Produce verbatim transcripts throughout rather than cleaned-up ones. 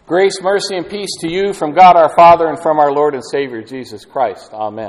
Grace, mercy, and peace to you from God our Father and from our Lord and Savior, Jesus Christ. Amen.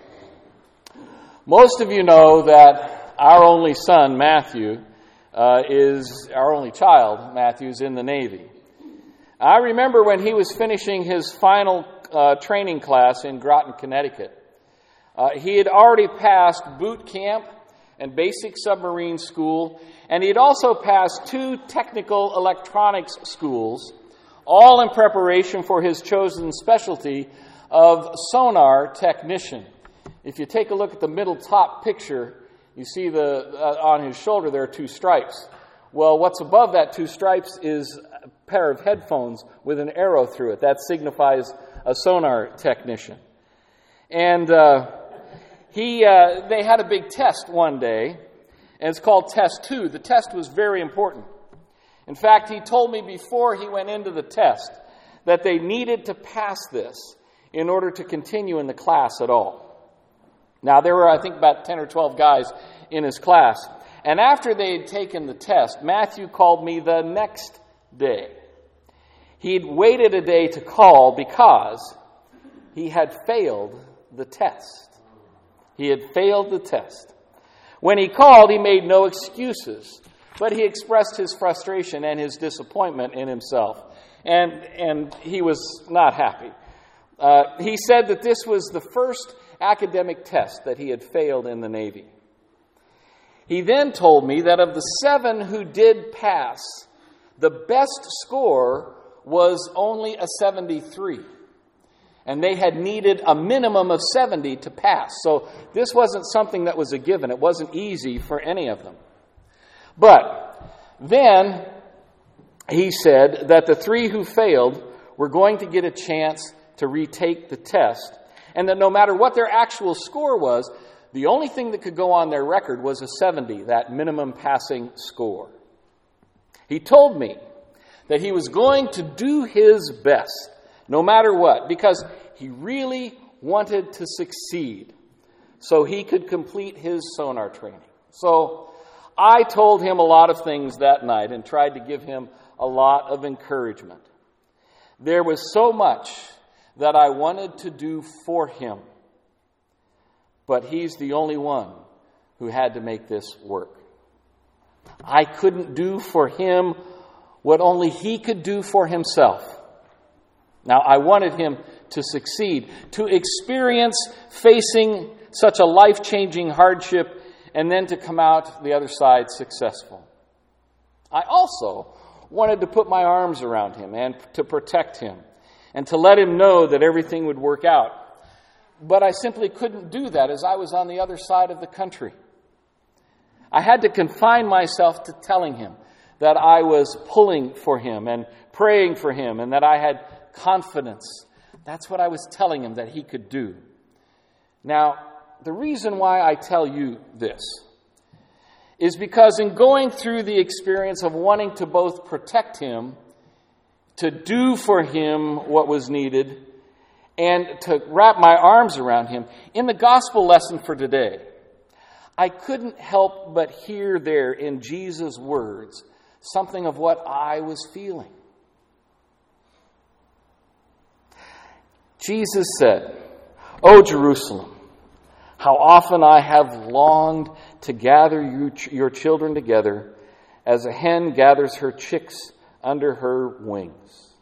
Most of you know that our only son, Matthew, uh, is our only child, Matthew, is in the Navy. I remember when he was finishing his final uh, training class in Groton, Connecticut. Uh, he had already passed boot camp and basic submarine school, and he had also passed two technical electronics schools, all in preparation for his chosen specialty of sonar technician. If you take a look at the middle top picture, you see the uh, on his shoulder there are two stripes. Well, what's above that two stripes is a pair of headphones with an arrow through it. That signifies a sonar technician. And uh, he, uh, they had a big test one day, and it's called Test Two. The test was very important. In fact, he told me before he went into the test that they needed to pass this in order to continue in the class at all. Now, there were, I think, about ten or twelve guys in his class. And after they had taken the test, Matthew called me the next day. He'd waited a day to call because he had failed the test. He had failed the test. When he called, he made no excuses, but he expressed his frustration and his disappointment in himself. And, and he was not happy. Uh, he said that this was the first academic test that he had failed in the Navy. He then told me that of the seven who did pass, the best score was only a seventy-three. And they had needed a minimum of seventy to pass. So this wasn't something that was a given. It wasn't easy for any of them. But then he said that the three who failed were going to get a chance to retake the test, and that no matter what their actual score was, the only thing that could go on their record was a seventy, that minimum passing score. He told me that he was going to do his best, no matter what, because he really wanted to succeed so he could complete his sonar training. So I told him a lot of things that night and tried to give him a lot of encouragement. There was so much that I wanted to do for him, but he's the only one who had to make this work. I couldn't do for him what only he could do for himself. Now, I wanted him to succeed, to experience facing such a life-changing hardship and then to come out the other side successful. I also wanted to put my arms around him and to protect him and to let him know that everything would work out. But I simply couldn't do that as I was on the other side of the country. I had to confine myself to telling him that I was pulling for him and praying for him and that I had confidence. That's what I was telling him that he could do. Now, the reason why I tell you this is because in going through the experience of wanting to both protect him, to do for him what was needed, and to wrap my arms around him, in the gospel lesson for today, I couldn't help but hear there in Jesus' words something of what I was feeling. Jesus said, "O Jerusalem, how often I have longed to gather you, your children together as a hen gathers her chicks under her wings."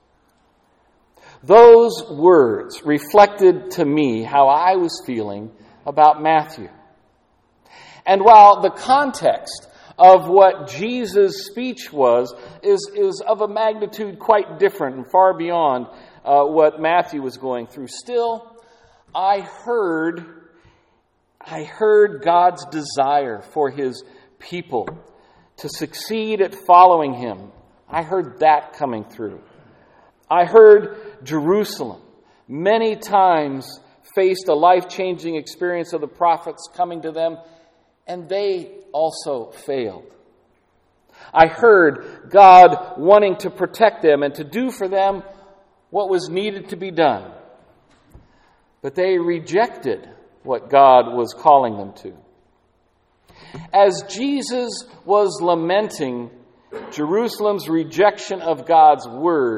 Those words reflected to me how I was feeling about Matthew. And while the context of what Jesus' speech was is, is of a magnitude quite different and far beyond uh, what Matthew was going through, still, I heard I heard God's desire for his people to succeed at following him. I heard that coming through. I heard Jerusalem many times faced a life-changing experience of the prophets coming to them, and they also failed. I heard God wanting to protect them and to do for them what was needed to be done. But they rejected what God was calling them to. As Jesus was lamenting Jerusalem's rejection of God's word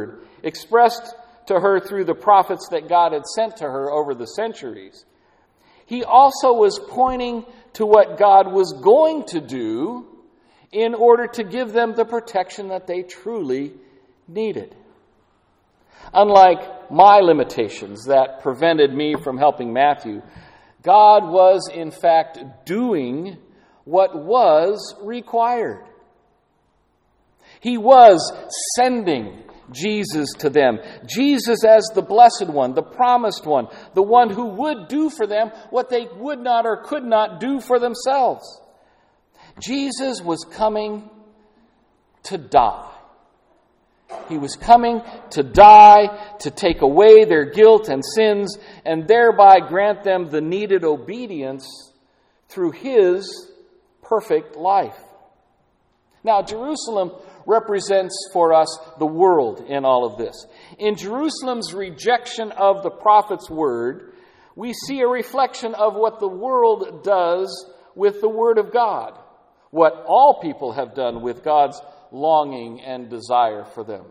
expressed to her through the prophets that God had sent to her over the centuries, he also was pointing to what God was going to do in order to give them the protection that they truly needed. Unlike my limitations that prevented me from helping Matthew, God was in fact doing what was required. He was sending Jesus to them. Jesus as the blessed one, the promised one, the one who would do for them what they would not or could not do for themselves. Jesus was coming to die. He was coming to die, to take away their guilt and sins, and thereby grant them the needed obedience through His perfect life. Now, Jerusalem represents for us the world in all of this. In Jerusalem's rejection of the prophet's word, we see a reflection of what the world does with the word of God, what all people have done with God's longing and desire for them.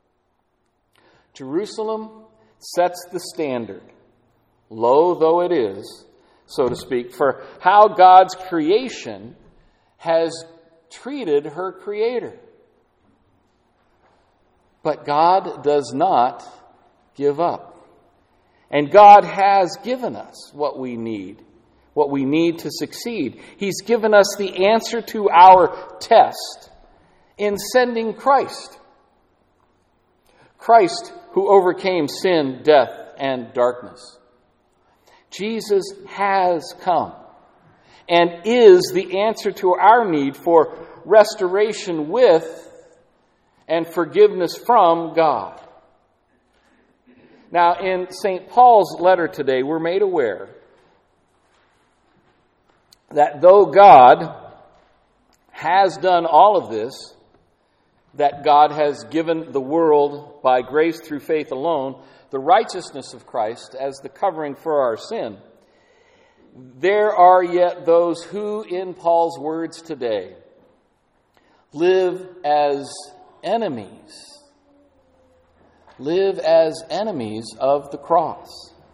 Jerusalem sets the standard, low though it is, so to speak, for how God's creation has treated her Creator. But God does not give up. And God has given us what we need, what we need to succeed. He's given us the answer to our test in sending Christ. Christ who overcame sin, death, and darkness. Jesus has come and is the answer to our need for restoration with and forgiveness from God. Now, in Saint Paul's letter today, we're made aware that though God has done all of this, that God has given the world by grace through faith alone, the righteousness of Christ as the covering for our sin, there are yet those who, in Paul's words today, live as enemies. Live as enemies of the cross.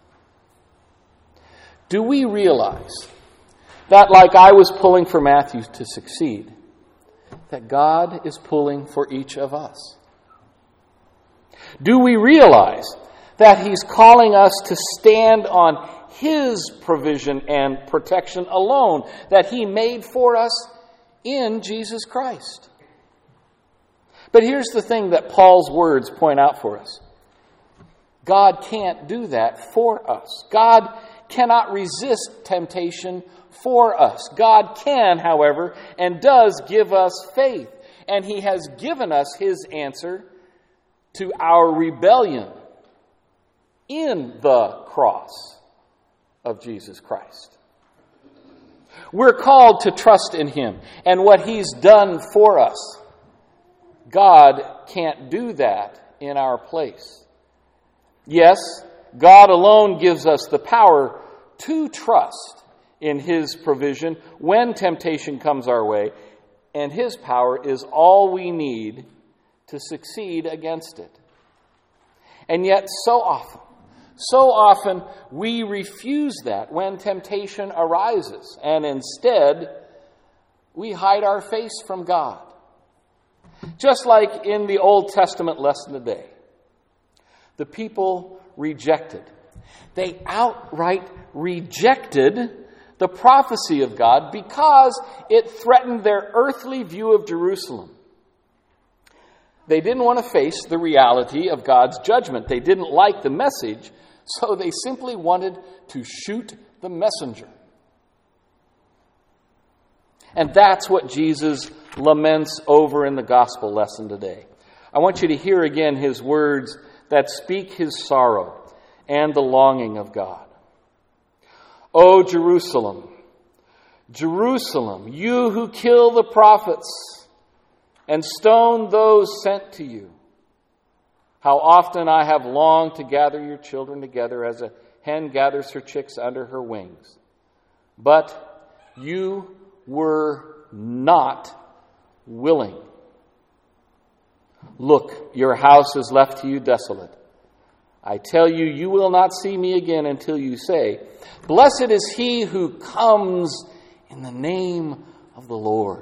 Do we realize that, like I was pulling for Matthew to succeed, that God is pulling for each of us? Do we realize that He's calling us to stand on His provision and protection alone that He made for us in Jesus Christ? But here's the thing that Paul's words point out for us. God can't do that for us. God cannot resist temptation for us. God can, however, and does give us faith. And He has given us His answer to our rebellion in the cross of Jesus Christ. We're called to trust in Him and what He's done for us. God can't do that in our place. Yes, God alone gives us the power to trust in His provision when temptation comes our way, and His power is all we need to succeed against it. And yet, so often, so often we refuse that when temptation arises, and instead we hide our face from God. Just like in the Old Testament lesson today, the people rejected. They outright rejected the prophecy of God because it threatened their earthly view of Jerusalem. They didn't want to face the reality of God's judgment. They didn't like the message, so they simply wanted to shoot the messenger. And that's what Jesus laments over in the gospel lesson today. I want you to hear again His words that speak His sorrow and the longing of God. O Jerusalem, Jerusalem, you who kill the prophets and stone those sent to you, how often I have longed to gather your children together as a hen gathers her chicks under her wings. But you were not willing. Look, your house is left to you desolate. I tell you, you will not see me again until you say, Blessed is he who comes in the name of the Lord.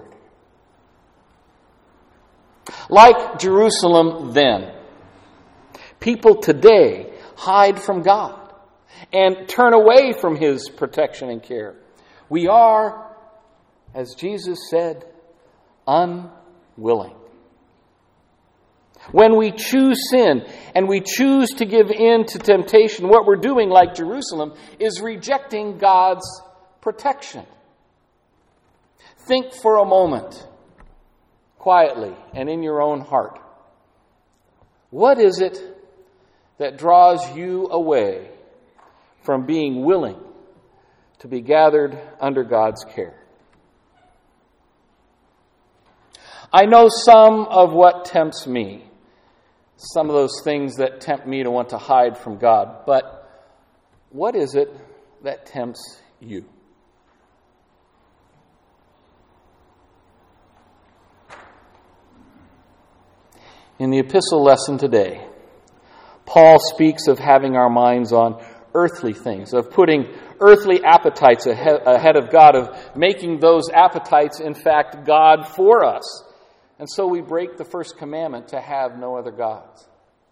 Like Jerusalem then, people today hide from God and turn away from His protection and care. We are, as Jesus said, unwilling. When we choose sin and we choose to give in to temptation, what we're doing, like Jerusalem, is rejecting God's protection. Think for a moment, quietly and in your own heart. What is it that draws you away from being willing to be gathered under God's care? I know some of what tempts me, some of those things that tempt me to want to hide from God, but what is it that tempts you? In the epistle lesson today, Paul speaks of having our minds on earthly things, of putting earthly appetites ahead, ahead of God, of making those appetites, in fact, God for us. And so we break the first commandment to have no other gods.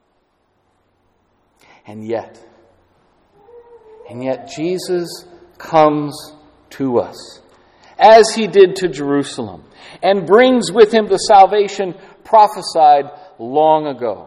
And yet, and yet Jesus comes to us, as He did to Jerusalem, and brings with Him the salvation prophesied long ago.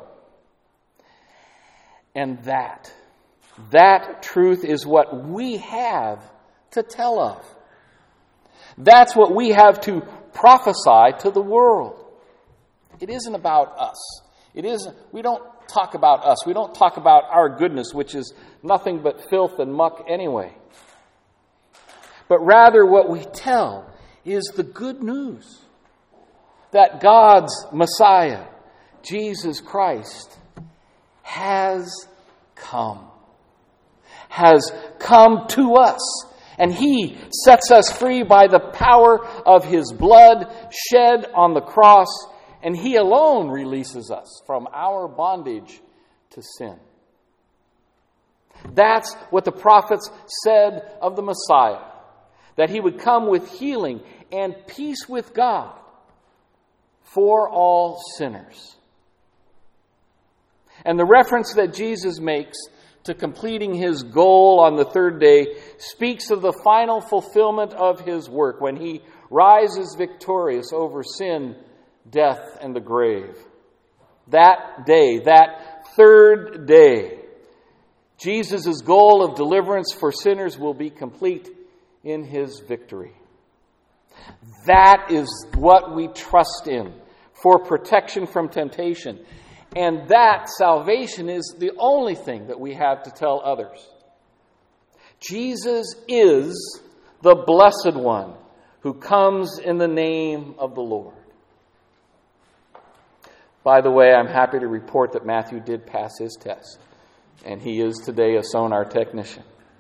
And that, that truth is what we have to tell of. That's what we have to prophesy to the world. It isn't about us. It isn't, we don't talk about us. We don't talk about our goodness, which is nothing but filth and muck anyway. But rather what we tell is the good news that God's Messiah, Jesus Christ, has come. Has come to us. And He sets us free by the power of His blood shed on the cross. And He alone releases us from our bondage to sin. That's what the prophets said of the Messiah. That He would come with healing and peace with God for all sinners. And the reference that Jesus makes to completing His goal on the third day speaks of the final fulfillment of His work when He rises victorious over sin, death, and the grave. That day, that third day, Jesus' goal of deliverance for sinners will be complete in His victory. That is what we trust in for protection from temptation. And that salvation is the only thing that we have to tell others. Jesus is the Blessed One who comes in the name of the Lord. By the way, I'm happy to report that Matthew did pass his test, and he is today a sonar technician.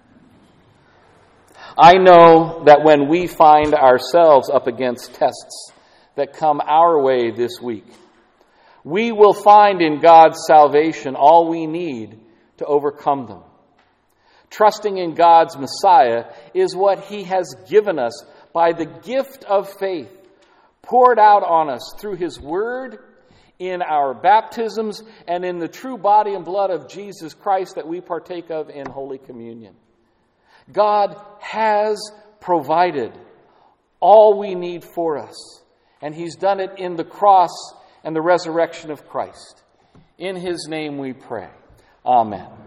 I know that when we find ourselves up against tests that come our way this week, we will find in God's salvation all we need to overcome them. Trusting in God's Messiah is what He has given us by the gift of faith poured out on us through His Word, in our baptisms, and in the true body and blood of Jesus Christ that we partake of in Holy Communion. God has provided all we need for us, and He's done it in the cross and the resurrection of Christ. In His name we pray. Amen.